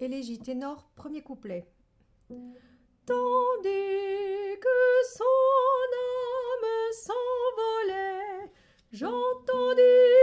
Élégie ténor, premier couplet. Tandis que son âme s'envolait, j'entendis